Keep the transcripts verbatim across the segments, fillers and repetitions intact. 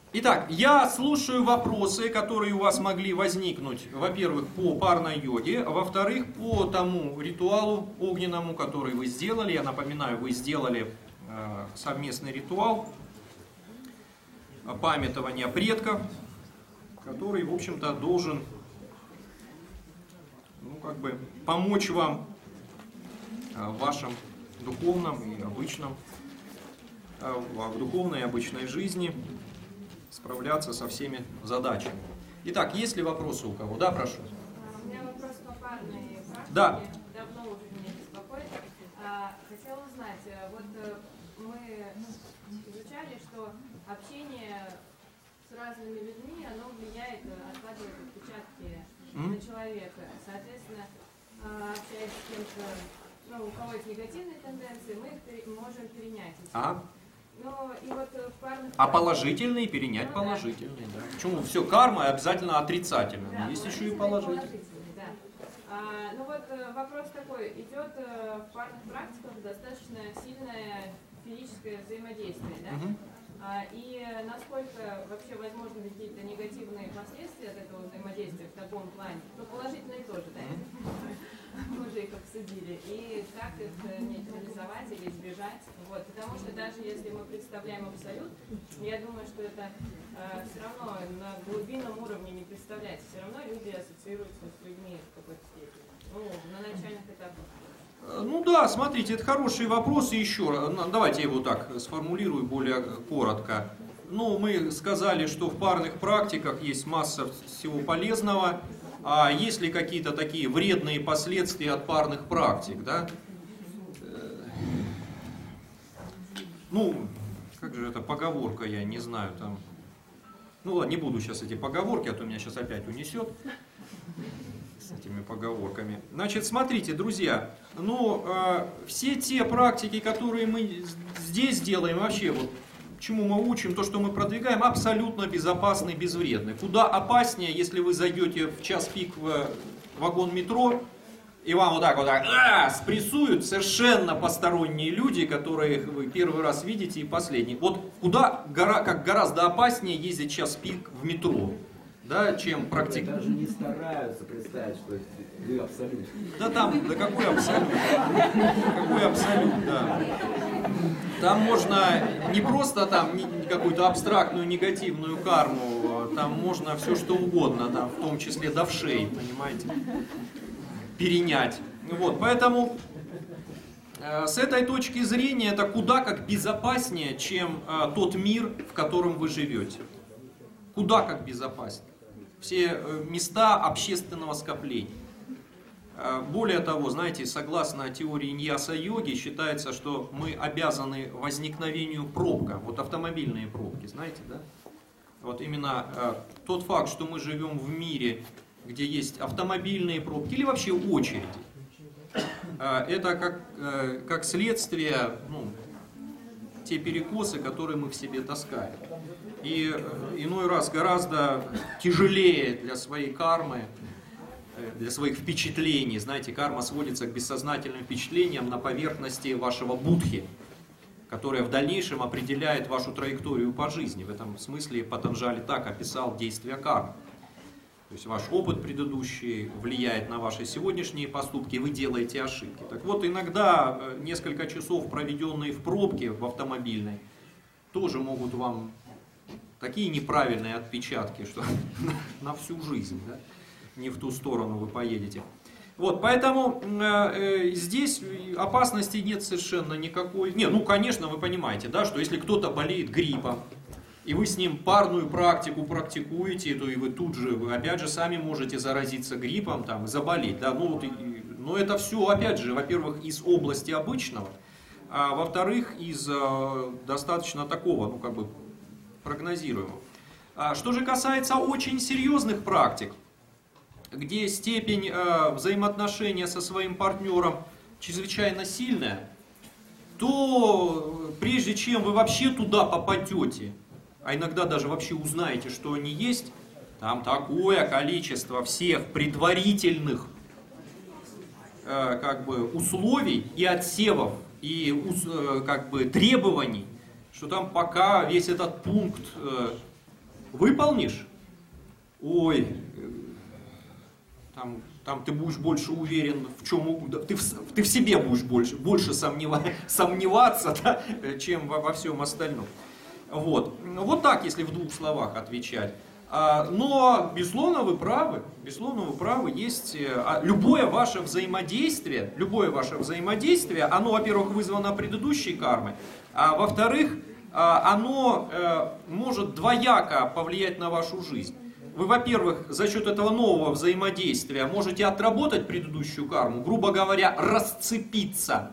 Итак, я слушаю вопросы, которые у вас могли возникнуть, во-первых, по парной йоге, а во-вторых, по тому ритуалу огненному, который вы сделали. Я напоминаю, вы сделали э, совместный ритуал памятования предков, который, в общем-то, должен, ну, как бы, помочь вам в вашем духовном и обычном, в духовной и обычной жизни справляться со всеми задачами. Итак, есть ли вопросы у кого? Да, прошу. У меня вопрос по парной практике. Да. Давно уже меня беспокоит. Хотела узнать, вот мы изучали, что общение с разными людьми, оно влияет, откладывает отпечатки mm-hmm. на человека. Соответственно, общаясь с кем-то, ну, у кого есть негативные тенденции, мы их можем перенять. А? Но, и вот в парных а положительные перенять ну, положительные, да. да. Почему? Все, карма обязательно отрицательная, да, есть еще и положительные. Да. А, ну вот вопрос такой, идет в парных практиках достаточно сильное физическое взаимодействие, да? Угу. А, и насколько вообще возможны какие-то негативные последствия от этого взаимодействия в таком плане? Ну, положительные тоже, да? Мы уже их обсудили. И как их нейтрализовать или избежать? Вот. Потому что даже если мы представляем абсолют, я думаю, что это э, все равно на глубинном уровне не представляется. Все равно люди ассоциируются с людьми в какой-то степени. Ну, на начальных этапах. Ну да, смотрите, это хороший вопрос. И еще, давайте я его так сформулирую более коротко. Ну, мы сказали, что в парных практиках есть масса всего полезного. А есть ли какие-то такие вредные последствия от парных практик, да? Ну, как же это поговорка, я не знаю, там... Ну ладно, не буду сейчас эти поговорки, а то меня сейчас опять унесет с этими поговорками. Значит, смотрите, друзья, ну, э, все те практики, которые мы здесь делаем, вообще вот, чему мы учим, то, что мы продвигаем, абсолютно безопасны и безвредны. Куда опаснее, если вы зайдете в час пик в вагон метро, и вам вот так вот так, а, спрессуют совершенно посторонние люди, которые вы первый раз видите и последний. Вот куда гора, как гораздо опаснее ездить час пик в метро, да, чем практика. Даже не стараются представить, что вы абсолют. Да там, да какой абсолют? Какой абсолют, да. Там можно не просто там какую-то абстрактную негативную карму, там можно все что угодно, там, в том числе до вшей, понимаете, перенять. Вот, поэтому э, с этой точки зрения это куда как безопаснее, чем э, тот мир, в котором вы живете. Куда как безопаснее. Все э, места общественного скопления. Более того, знаете, согласно теории иньяса-йоги, считается, что мы обязаны возникновению пробка, вот автомобильные пробки, знаете, да? Вот именно э, тот факт, что мы живем в мире, где есть автомобильные пробки или вообще очереди, э, это как, э, как следствие, ну, те перекосы, которые мы в себе таскаем. И э, иной раз гораздо тяжелее для своей кармы, для своих впечатлений. Знаете, карма сводится к бессознательным впечатлениям на поверхности вашего будхи, которая в дальнейшем определяет вашу траекторию по жизни. В этом смысле Патанджали так описал действия кармы. То есть ваш опыт предыдущий влияет на ваши сегодняшние поступки, и вы делаете ошибки. Так вот, иногда несколько часов, проведенные в пробке в автомобильной, тоже могут вам такие неправильные отпечатки, что на всю жизнь, да? Не в ту сторону вы поедете. Вот, поэтому э, здесь опасности нет совершенно никакой. Не, ну, конечно, вы понимаете, да, что если кто-то болеет гриппом, и вы с ним парную практику практикуете, то и вы тут же, вы опять же сами можете заразиться гриппом, там, и заболеть. Да? Ну, вот, и, но это все, опять же, во-первых, из области обычного, а во-вторых, из э, достаточно такого, ну, как бы, прогнозируемого. А что же касается очень серьезных практик, где степень э, взаимоотношения со своим партнером чрезвычайно сильная, то прежде чем вы вообще туда попадете, а иногда даже вообще узнаете, что они есть, там такое количество всех предварительных э, как бы условий и отсевов, и э, как бы требований, что там пока весь этот пункт э, Выполнишь? Ой, там, там ты будешь больше уверен в чем, ты в, ты в себе будешь больше, больше сомнева, сомневаться, да, чем во, во всем остальном. Вот. Вот так, если в двух словах отвечать. Но, безусловно, вы правы, безусловно, вы правы, есть любое ваше взаимодействие, любое ваше взаимодействие, оно, во-первых, вызвано предыдущей кармой, а во-вторых, оно может двояко повлиять на вашу жизнь. Вы, во-первых, за счет этого нового взаимодействия можете отработать предыдущую карму, грубо говоря, расцепиться.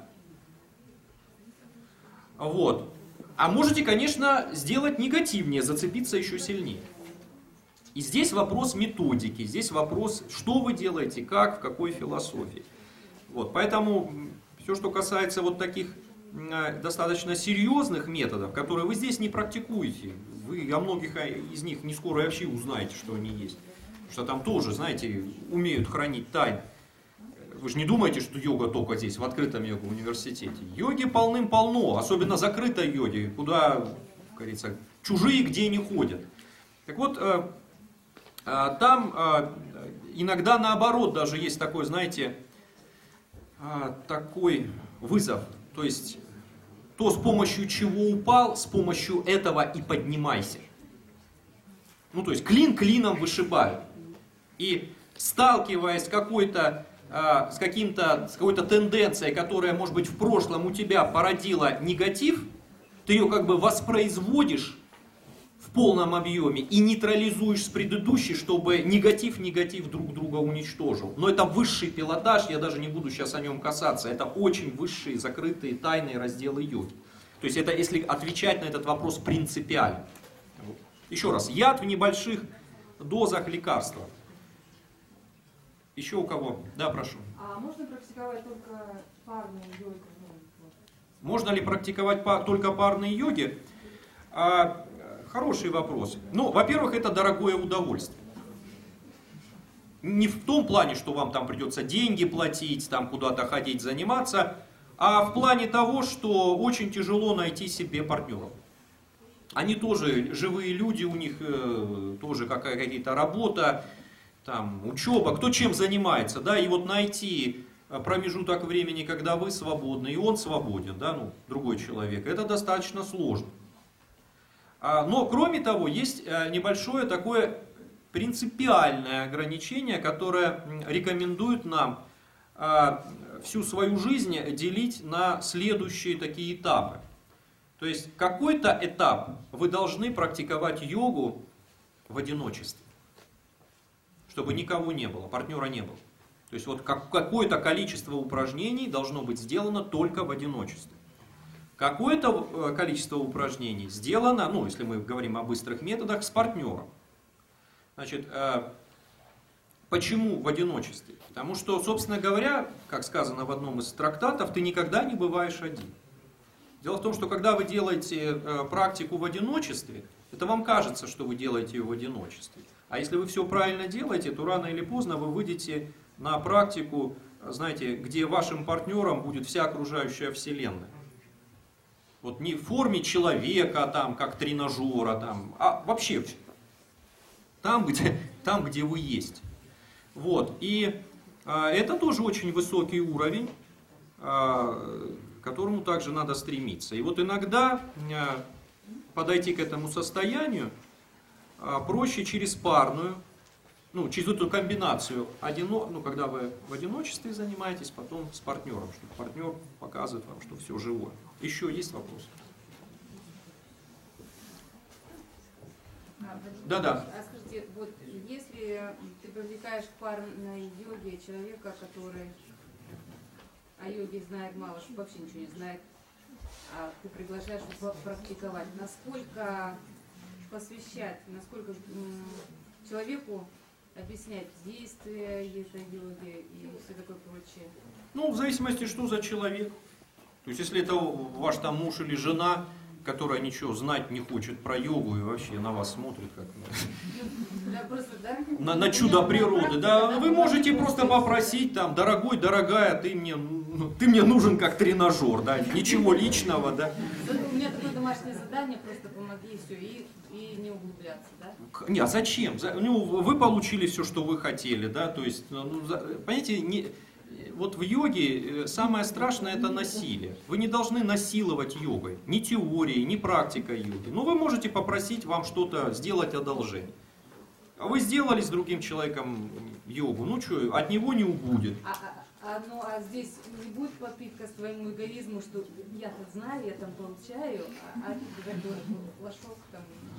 Вот. А можете, конечно, сделать негативнее, зацепиться еще сильнее. И здесь вопрос методики, здесь вопрос, что вы делаете, как, в какой философии. Вот, поэтому все, что касается вот таких э, достаточно серьезных методов, которые вы здесь не практикуете, вы о многих из них не скоро и вообще узнаете, что они есть. Потому что там тоже, знаете, умеют хранить тайны. Вы же не думаете, что йога только здесь, в открытом йога-университете. Йоги полным-полно, особенно закрытой йоги, куда, как говорится, чужие где не ходят. Так вот, э, там иногда наоборот даже есть такой, знаете, такой вызов. То есть, то, с помощью чего упал, с помощью этого и поднимайся. Ну, то есть, клин клином вышибают. И сталкиваясь с какой-то, с каким-то, с какой-то тенденцией, которая, может быть, в прошлом у тебя породила негатив, ты ее как бы воспроизводишь в полном объеме и нейтрализуешь с предыдущей, чтобы негатив-негатив друг друга уничтожил. Но это высший пилотаж, я даже не буду сейчас о нем касаться. Это очень высшие, закрытые, тайные разделы йоги. То есть это если отвечать на этот вопрос принципиально. Еще раз, яд в небольших дозах лекарства. Еще у кого? Да, прошу. А можно практиковать только парные йоги? Можно ли практиковать только парные йоги? А, хороший вопрос. Ну, во-первых, это дорогое удовольствие. Не в том плане, что вам там придется деньги платить, там куда-то ходить заниматься, а в плане того, что очень тяжело найти себе партнеров. Они тоже живые люди, у них э, тоже какая-то работа, там, учеба, кто чем занимается, да, и вот найти промежуток времени, когда вы свободны, и он свободен, да, ну, другой человек, это достаточно сложно. А, но, кроме того, есть небольшое такое принципиальное ограничение, которое рекомендует нам а, всю свою жизнь делить на следующие такие этапы. То есть, какой-то этап вы должны практиковать йогу в одиночестве. Чтобы никого не было, партнера не было. То есть вот какое-то количество упражнений должно быть сделано только в одиночестве. Какое-то количество упражнений сделано, ну, если мы говорим о быстрых методах, с партнером. Значит, почему в одиночестве? Потому что, собственно говоря, как сказано в одном из трактатов, ты никогда не бываешь один. Дело в том, что когда вы делаете практику в одиночестве, это вам кажется, что вы делаете ее в одиночестве. А если вы все правильно делаете, то рано или поздно вы выйдете на практику, знаете, где вашим партнером будет вся окружающая вселенная. Вот не в форме человека, там, как тренажера, там, а вообще там, где, там, где вы есть. Вот. И а, это тоже очень высокий уровень, а, к которому также надо стремиться. И вот иногда а, подойти к этому состоянию проще через парную, ну, через эту комбинацию, одино, ну, когда вы в одиночестве занимаетесь, потом с партнером, чтобы партнер показывает вам, что все живое. Еще есть вопросы? Да-да. А скажите, вот если ты привлекаешь к парной йоге человека, который о йоге знает мало, что вообще ничего не знает, а ты приглашаешь его практиковать, насколько посвящать, насколько человеку объяснять действия этой йоги и все такое прочее? Ну, в зависимости, что за человек. То есть, если это ваш там муж или жена, которая ничего знать не хочет про йогу и вообще на вас смотрит как да, просто, да? на, на чудо природы, да, вы можете просто попросить там, дорогой, дорогая, ты мне, ну, ты мне нужен как тренажер, да, ничего личного, да. У меня такое домашнее задание, просто помоги и все. И, и не углубляться, да? Не, а зачем? Ну, вы получили все, что вы хотели, да, то есть, ну, понимаете, не, вот в йоге самое страшное это насилие. Вы не должны насиловать йогой, ни теорией, ни практикой йоги. Но вы можете попросить вам что-то сделать одолжение. А вы сделали с другим человеком йогу, ну что, от него не убудет. А, а, а, ну, а здесь не будет подпитка к твоему эгоизму, что я-то знаю, я там получаю, а, а ты флажок там...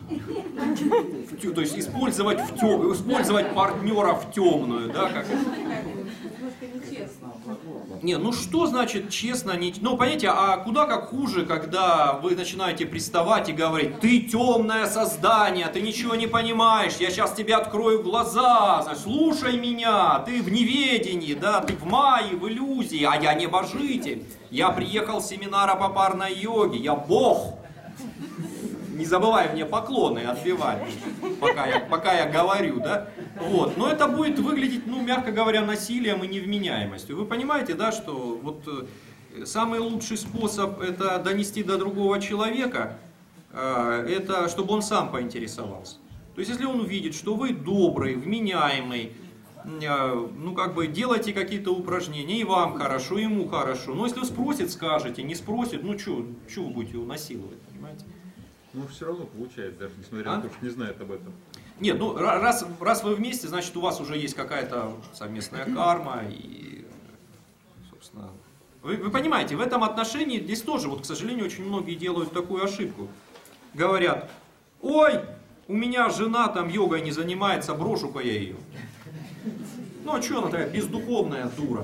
То есть использовать, в тем, использовать партнера в темную, да, как это? Немножко нечестно. Не, ну что значит честно? Не... Ну, понимаете, а куда как хуже, когда вы начинаете приставать и говорить: ты темное создание, ты ничего не понимаешь, я сейчас тебе открою глаза, значит, слушай меня, ты в неведении, да, ты в майе, в иллюзии, а я небожитель, я приехал с семинара по парной йоге, я Бог. Не забывай мне поклоны отбивать, пока я, пока я говорю, да? Вот. Но это будет выглядеть, ну, мягко говоря, насилием и невменяемостью. Вы понимаете, да, что вот самый лучший способ это донести до другого человека, это чтобы он сам поинтересовался. То есть, если он увидит, что вы добрый, вменяемый, ну, как бы, делайте какие-то упражнения, и вам хорошо, и ему хорошо. Но если спросит, скажете, не спросит, ну, что вы будете его насиловать, понимаете? Ну, все равно получает, даже несмотря А? на то, что не знает об этом. Нет, ну, раз, раз вы вместе, значит, у вас уже есть какая-то совместная карма, и, собственно, вы, вы понимаете, в этом отношении здесь тоже, вот, к сожалению, очень многие делают такую ошибку. Говорят: ой, у меня жена там йогой не занимается, брошу-ка я ее. Ну, а что она такая бездуховная дура?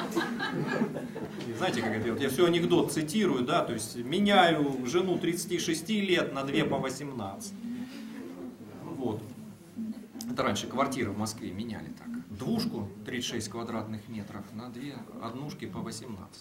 Знаете, как это? Вот я все анекдот цитирую, да, то есть меняю жену тридцати шести лет на две по восемнадцать. Вот. Это раньше квартиры в Москве меняли так. Двушку тридцать шесть квадратных метров на две однушки по восемнадцать.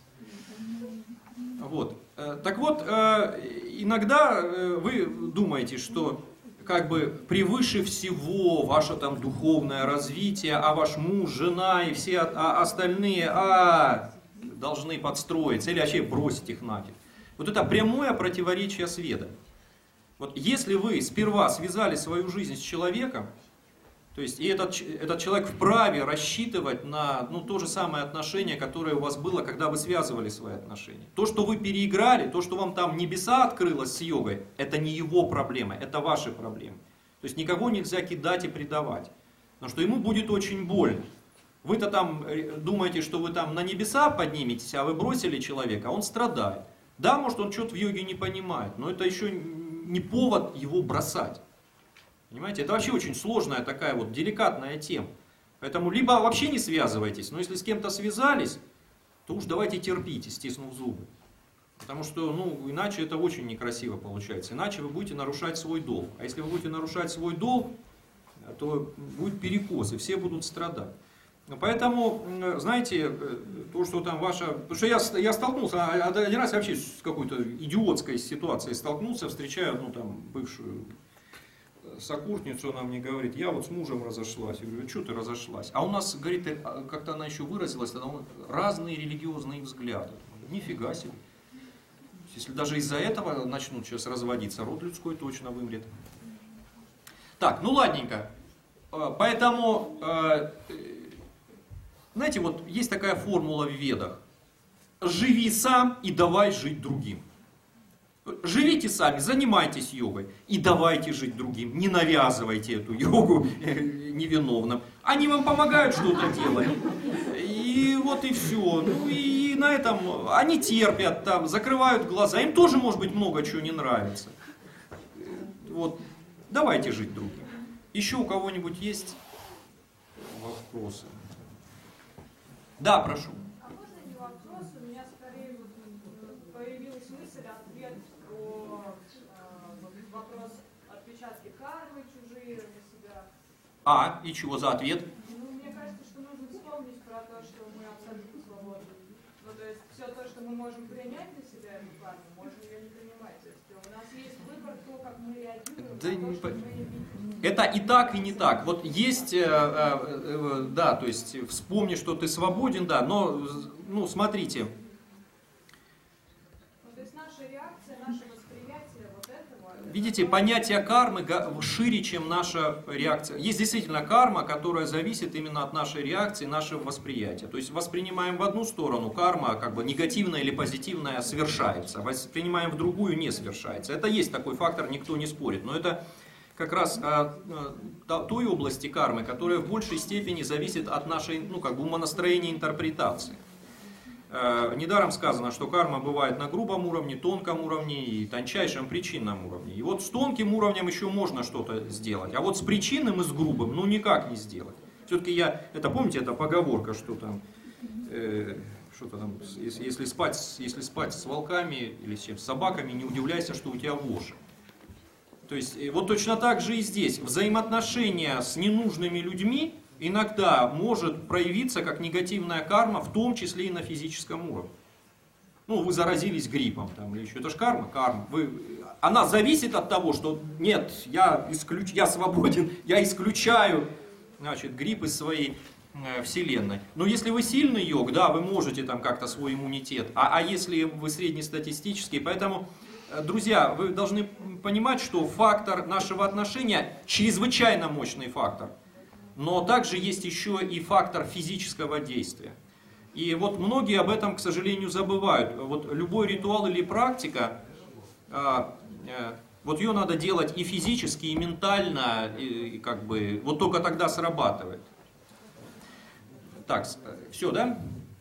Вот. Так вот, иногда вы думаете, что как бы превыше всего ваше там духовное развитие, а ваш муж, жена и все остальные а, должны подстроиться или вообще бросить их нафиг. Вот это прямое противоречие с Ведой. Вот если вы сперва связали свою жизнь с человеком, то есть и этот, этот человек вправе рассчитывать на, ну, то же самое отношение, которое у вас было, когда вы связывали свои отношения. То, что вы переиграли, то, что вам там небеса открылось с йогой, это не его проблема, это ваши проблемы. То есть никого нельзя кидать и предавать. Потому что ему будет очень больно. Вы-то там думаете, что вы там на небеса подниметесь, а вы бросили человека, а он страдает. Да, может, он что-то в йоге не понимает, но это еще не повод его бросать. Понимаете, это вообще очень сложная такая вот деликатная тема. Поэтому либо вообще не связывайтесь, но если с кем-то связались, то уж давайте терпите, стиснув зубы. Потому что, ну, иначе это очень некрасиво получается. Иначе вы будете нарушать свой долг. А если вы будете нарушать свой долг, то будет перекос, и все будут страдать. Поэтому, знаете, то, что там ваша... Потому что я, я столкнулся, один раз вообще с какой-то идиотской ситуацией столкнулся, встречаю, ну, там, бывшую сокурсницу, она мне говорит: я вот с мужем разошлась. Я говорю: что ты разошлась? А у нас, говорит, как-то она еще выразилась, она, разные религиозные взгляды. Нифига себе. Если даже из-за этого начнут сейчас разводиться, род людской точно вымрет. Так, ну ладненько. Поэтому, знаете, вот есть такая формула в Ведах. Живи сам и давай жить другим. Живите сами, занимайтесь йогой и давайте жить другим. Не навязывайте эту йогу невиновным. Они вам помогают что-то делать. И вот и все. Ну и на этом они терпят, там, закрывают глаза. Им тоже, может быть, много чего не нравится. Вот. Давайте жить другим. Еще у кого-нибудь есть вопросы? Да, прошу. А можно не вопрос? У меня скорее появилась мысль, ответ про э, вопрос отпечатки кармы чужие на себя. А, и чего за ответ? Ну, мне кажется, что нужно вспомнить про то, что мы абсолютно свободны. Ну, то есть, все то, что мы можем принять на себя эту карму, можем ее не принимать. То есть, у нас есть выбор, то, как мы реагируем, Да на не то, что по... мы видим. Это и так, и не так. Вот есть, э, э, да, то есть вспомни, что ты свободен, да, но, ну, смотрите. Ну, то есть наша реакция, наше восприятие вот этого, видите, понятие кармы шире, чем наша реакция. Есть действительно карма, которая зависит именно от нашей реакции, нашего восприятия. То есть воспринимаем в одну сторону, карма как бы негативная или позитивная совершается, воспринимаем в другую, не совершается. Это есть такой фактор, никто не спорит. Но это как раз о, о той области кармы, которая в большей степени зависит от нашей, ну, как бы умонастроения и интерпретации. Недаром сказано, что карма бывает на грубом уровне, тонком уровне и тончайшем причинном уровне. И вот с тонким уровнем еще можно что-то сделать, а вот с причинным и с грубым, ну никак не сделать. Все-таки я, это помните, это поговорка, что там, э, что-то там, если, если, спать, если спать с волками или с, чем, с собаками, не удивляйся, что у тебя вошь. То есть вот точно так же и здесь. Взаимоотношения с ненужными людьми иногда может проявиться как негативная карма, в том числе и на физическом уровне. Ну, вы заразились гриппом там, или еще. Это же карма, карма. Вы... Она зависит от того, что нет, я, исключ... я свободен, я исключаю, значит, грипп из своей э, вселенной. Но если вы сильный йог, да, вы можете там как-то свой иммунитет. А, а если вы среднестатистический, поэтому, э, друзья, вы должны понимать, что фактор нашего отношения чрезвычайно мощный фактор. Но также есть еще и фактор физического действия. И вот многие об этом, к сожалению, забывают. Вот любой ритуал или практика, вот ее надо делать и физически, и ментально, и как бы, вот только тогда срабатывает. Так, все, да?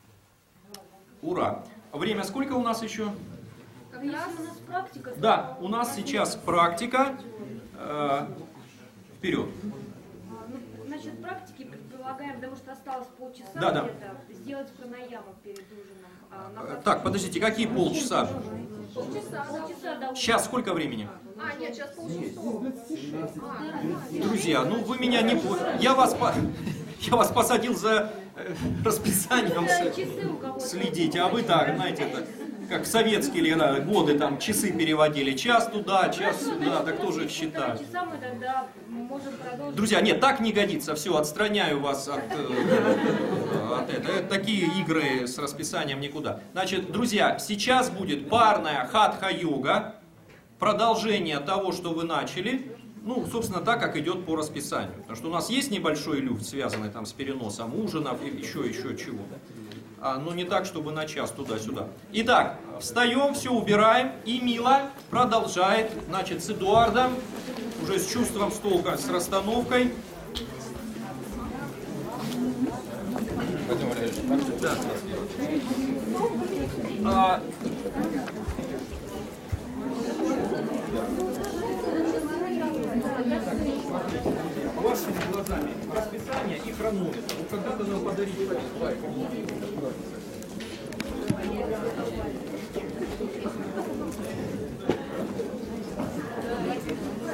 Ура! Время сколько у нас еще? Как раз у нас практика. Да, у нас сейчас практика. Вперед. Значит, практики предполагаем, потому что осталось полчаса да, да. где-то, сделать пранаяму перед ужином. А так, подождите, какие полчаса? Полчаса. Полчаса до ужина. Сейчас сколько времени? А, нет, сейчас полчаса. Друзья, ну вы меня не... Я вас, по... Я вас посадил за расписанием следить, а вы так, знаете, это... Как в советские да, годы там часы переводили, час туда, час сюда, да кто же их считает? Друзья, нет, так не годится, все, отстраняю вас от, от этого. Такие игры с расписанием никуда. Значит, друзья, сейчас будет парная хатха-йога, продолжение того, что вы начали, ну, собственно, так, как идет по расписанию. Потому что у нас есть небольшой люфт, связанный там с переносом ужинов и еще, еще чего. А, но не так, чтобы на час туда-сюда. Итак, встаем, все убираем, и Мила продолжает, значит, с Эдуардом, уже с чувством, с толком, с расстановкой. Да. А... Вашими глазами расписание и хронометр. Вот когда-то нам подарили.